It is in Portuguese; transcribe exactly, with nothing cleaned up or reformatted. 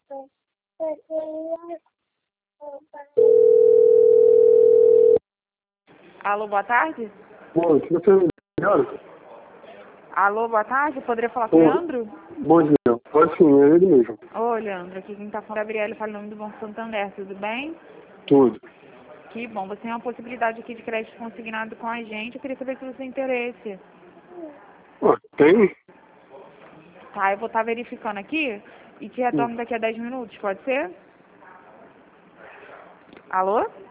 Alô, boa tarde? Bom, que você me ligaram? Alô, boa tarde, poderia falar com o Oi. Leandro? Bom dia. Pode sim, é ele mesmo. Ô, Leandro, aqui quem tá falando é a Gabriela, falando do Banco Santander, tudo bem? Tudo. Que bom, você tem uma possibilidade aqui de crédito consignado com a gente, eu queria saber se você tem interesse. Ah, tem? Tá, eu vou estar verificando aqui e te Hum. retorno daqui a dez minutos, pode ser? Alô?